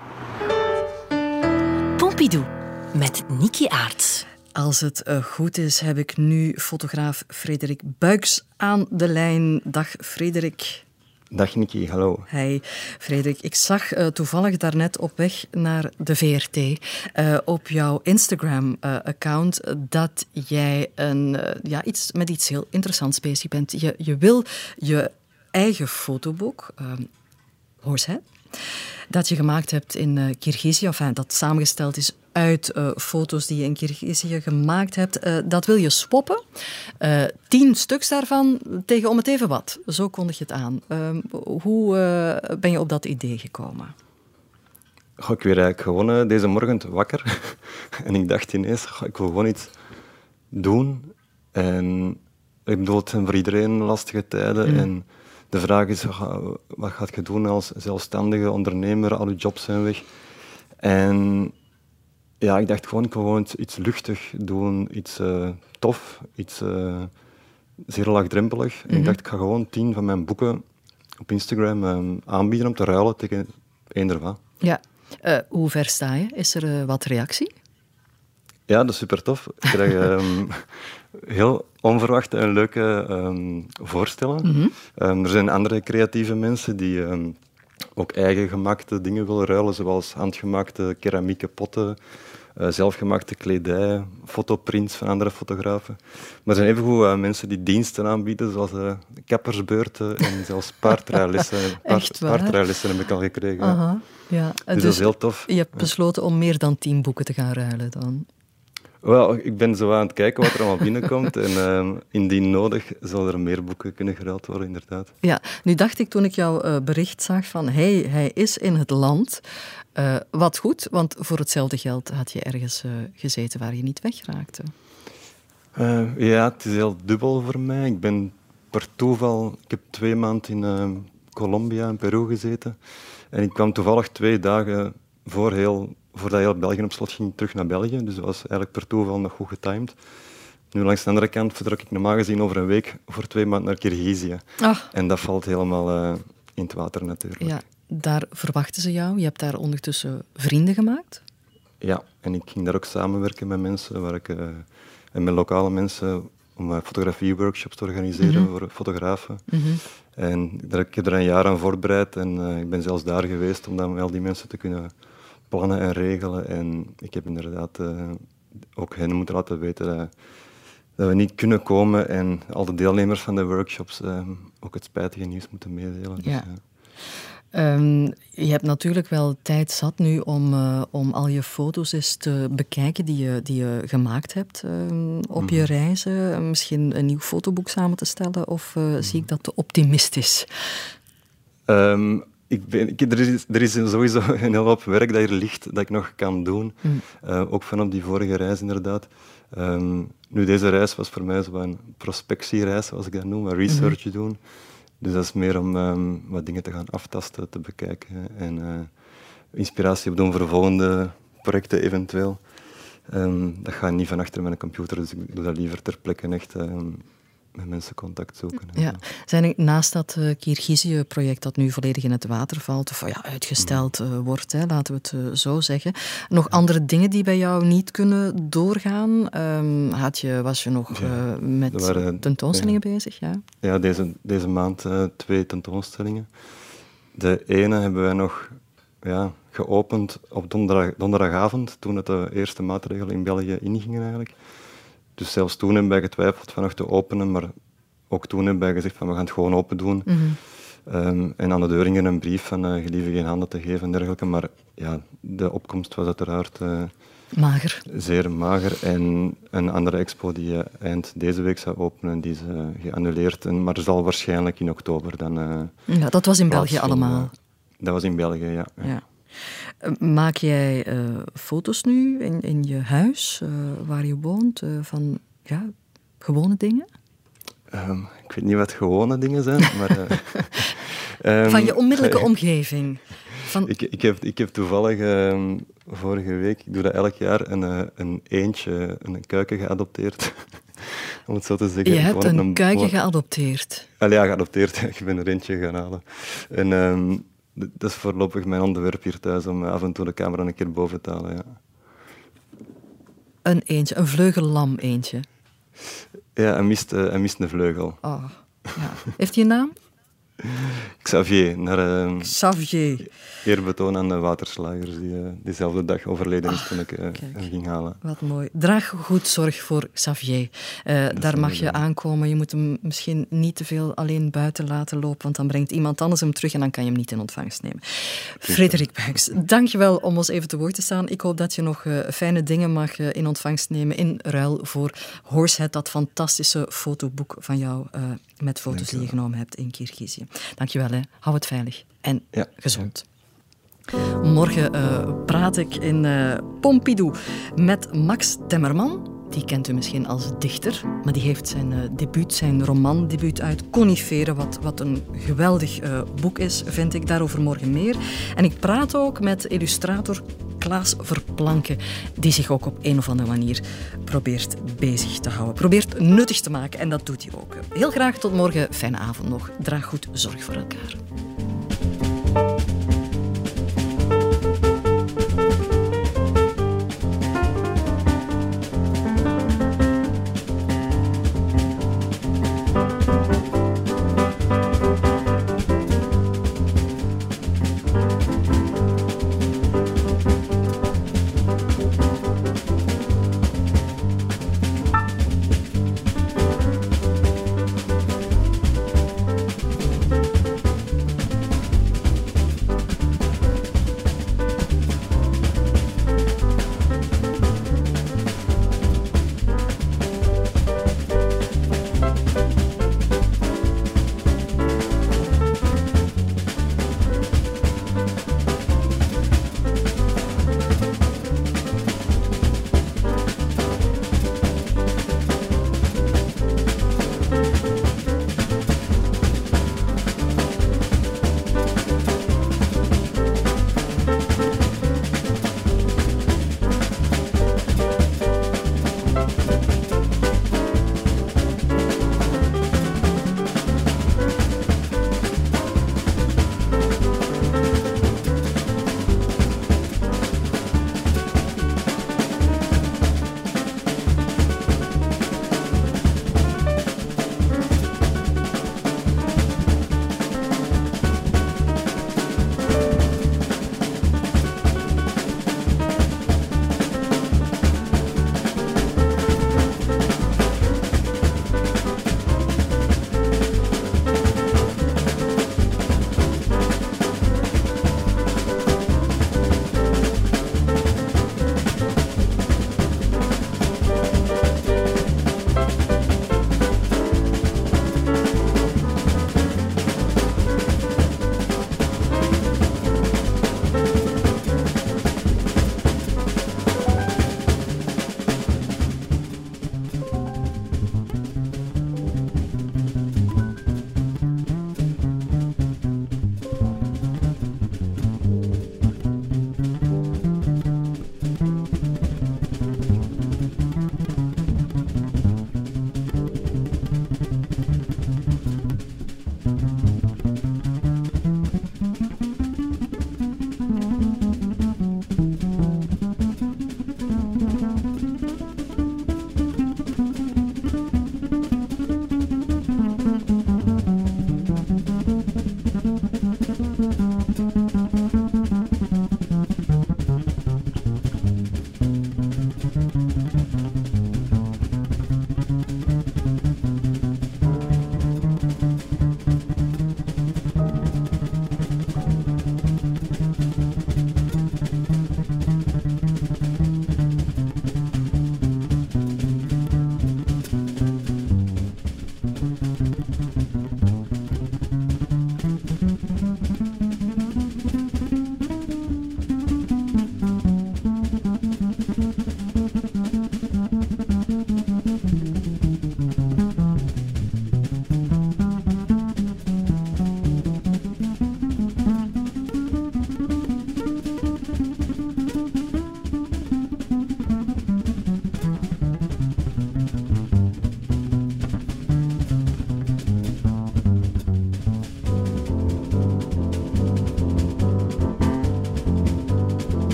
Speaker 2: Pompidou met Niki Aarts.
Speaker 3: Als het uh, goed is, heb ik nu fotograaf Frederik Buijks aan de lijn. Dag Frederik.
Speaker 12: Dag Niki, hallo.
Speaker 3: Hey Frederik, ik zag uh, toevallig daarnet op weg naar de V R T uh, op jouw Instagram-account uh, dat jij een, uh, ja, iets, met iets heel interessants bezig bent. Je, je wil je eigen fotoboek, uh, Horsehead, dat je gemaakt hebt in uh, Kirgizië, enfin, dat samengesteld is uit uh, foto's die je in Kirgizië gemaakt hebt. Uh, dat wil je swappen. Uh, tien stuks daarvan tegen om het even wat. Zo kondig je het aan. Uh, hoe uh, ben je op dat idee gekomen?
Speaker 12: Goh, ik werd eigenlijk gewoon uh, deze morgen wakker. En ik dacht ineens, goh, ik wil gewoon iets doen. En ik bedoel, het zijn voor iedereen lastige tijden. Mm. En de vraag is, wat gaat je doen als zelfstandige ondernemer? Al je jobs zijn weg. En ja, ik dacht gewoon, ik wil gewoon iets, iets luchtig doen, iets uh, tof, iets uh, zeer laagdrempelig. Mm-hmm. En ik dacht, ik ga gewoon tien van mijn boeken op Instagram um, aanbieden om te ruilen tegen één ervan.
Speaker 3: Ja, uh, hoe ver sta je? Is er uh, wat reactie?
Speaker 12: Ja, dat is super tof. Ik krijg um, heel onverwachte en leuke um, voorstellen. Mm-hmm. Um, er zijn andere creatieve mensen die um, ook eigen gemaakte dingen willen ruilen, zoals handgemaakte keramieke potten, uh, zelfgemaakte kledij, fotoprints van andere fotografen. Maar er zijn evengoed uh, mensen die diensten aanbieden, zoals uh, kappersbeurten en zelfs paardrijlessen. Paard, paardrijlessen heb ik al gekregen.
Speaker 3: Aha, ja.
Speaker 12: Dus, dus dat is heel tof.
Speaker 3: Je hebt besloten om meer dan tien boeken te gaan ruilen dan?
Speaker 12: Wel, ik ben zo aan het kijken wat er allemaal binnenkomt en uh, indien nodig zullen er meer boeken kunnen geruild worden, inderdaad.
Speaker 3: Ja, nu dacht ik toen ik jouw uh, bericht zag van hey, hij is in het land. Uh, wat goed, want voor hetzelfde geld had je ergens uh, gezeten waar je niet wegraakte.
Speaker 12: Uh, ja, het is heel dubbel voor mij. Ik ben per toeval, ik heb twee maanden in uh, Colombia en Peru gezeten en ik kwam toevallig twee dagen voor heel... voordat heel België op slot ging, terug naar België. Dus dat was eigenlijk per toeval nog goed getimed. Nu, langs de andere kant vertrok ik normaal gezien over een week voor twee maanden naar Kirgizië. Ah. En dat valt helemaal uh, in het water natuurlijk.
Speaker 3: Ja, daar verwachten ze jou. Je hebt daar ondertussen vrienden gemaakt?
Speaker 12: Ja, en ik ging daar ook samenwerken met mensen, waar ik, uh, en met lokale mensen, om uh, fotografie-workshops te organiseren mm-hmm. voor fotografen. Mm-hmm. En daar, ik heb er een jaar aan voorbereid en uh, ik ben zelfs daar geweest om dan met al die mensen te kunnen plannen en regelen. En ik heb inderdaad uh, ook hen moeten laten weten dat, dat we niet kunnen komen en al de deelnemers van de workshops uh, ook het spijtige nieuws moeten meedelen.
Speaker 3: Ja.
Speaker 12: Dus, uh.
Speaker 3: um, je hebt natuurlijk wel tijd zat nu om, uh, om al je foto's eens te bekijken die je, die je gemaakt hebt um, op mm-hmm. je reizen. Misschien een nieuw fotoboek samen te stellen of uh, mm-hmm. zie ik dat te optimistisch?
Speaker 12: Um, Ik ben, ik, er, is, er is sowieso een hele hoop werk dat hier ligt dat ik nog kan doen. Mm. Uh, ook vanaf die vorige reis inderdaad. Um, nu, deze reis was voor mij zo een prospectiereis, zoals ik dat noem, een research mm-hmm. doen. Dus dat is meer om um, wat dingen te gaan aftasten, te bekijken en uh, inspiratie opdoen voor volgende projecten eventueel. Um, dat gaat niet van achter mijn computer, dus ik doe dat liever ter plekke echt um, met mensen contact zoeken.
Speaker 3: Ja. Zijn er naast dat uh, Kirgizië-project dat nu volledig in het water valt, of ja, uitgesteld uh, wordt, hè, laten we het uh, zo zeggen, nog andere dingen die bij jou niet kunnen doorgaan? Um, had je, was je nog uh, ja, met waren, tentoonstellingen ja. bezig? Ja,
Speaker 12: ja deze, deze maand uh, twee tentoonstellingen. De ene hebben wij nog ja, geopend op donderdag, donderdagavond, toen het de eerste maatregelen in België ingingen eigenlijk. Dus zelfs toen hebben wij getwijfeld van nog te openen, maar ook toen hebben wij gezegd van we gaan het gewoon open doen. Mm-hmm. Um, en aan de deur hing een brief van uh, gelieve geen handen te geven en dergelijke. Maar ja, de opkomst was uiteraard uh,
Speaker 3: mager.
Speaker 12: zeer mager. En een andere expo die uh, eind deze week zou openen, die is uh, geannuleerd. En, maar zal waarschijnlijk in oktober dan... Uh,
Speaker 3: ja, dat was in België allemaal. Uh,
Speaker 12: dat was in België, ja. ja. ja.
Speaker 3: Maak jij uh, foto's nu in, in je huis, uh, waar je woont, uh, van ja, gewone dingen?
Speaker 12: Um, ik weet niet wat gewone dingen zijn, maar... Uh, um,
Speaker 3: van je onmiddellijke omgeving? Van...
Speaker 12: Ik, ik, heb, ik heb toevallig um, vorige week, ik doe dat elk jaar, een, uh, een eendje, een kuiken geadopteerd. Om het zo te zeggen.
Speaker 3: Je hebt een, een kuiken geadopteerd?
Speaker 12: Al ja, geadopteerd. Ik ben er eentje gaan halen. En... Um, dat is voorlopig mijn onderwerp hier thuis, om af en toe de camera een keer boven te halen. Ja.
Speaker 3: Een eentje, een vleugellam eentje?
Speaker 12: Ja, hij mist, uh, hij mist een vleugel.
Speaker 3: Oh, ja. Heeft hij een naam?
Speaker 12: Xavier. Naar, uh,
Speaker 3: Xavier.
Speaker 12: Eerbetoon aan de waterslagers die uh, diezelfde dag overleden is toen ik uh, hem ging halen.
Speaker 3: Wat mooi. Draag goed zorg voor Xavier. Uh, daar mag je aankomen. Je moet hem misschien niet te veel alleen buiten laten lopen, want dan brengt iemand anders hem terug en dan kan je hem niet in ontvangst nemen. Frederik Buijks, dankjewel om ons even te woord te staan. Ik hoop dat je nog uh, fijne dingen mag uh, in ontvangst nemen in ruil voor Horsehead, dat fantastische fotoboek van jou uh, met foto's die je genomen hebt in Kirgizië. Dankjewel, hè. Hou het veilig en ja. gezond. Morgen uh, praat ik in uh, Pompidou met Max Temmerman. Die kent u misschien als dichter, maar die heeft zijn uh, debuut, zijn romandebuut uit, Coniferen, wat, wat een geweldig uh, boek is, vind ik. Daarover morgen meer. En ik praat ook met illustrator Klaas Verplanken, die zich ook op een of andere manier probeert bezig te houden. Probeert nuttig te maken en dat doet hij ook. Heel graag tot morgen. Fijne avond nog. Draag goed zorg voor elkaar.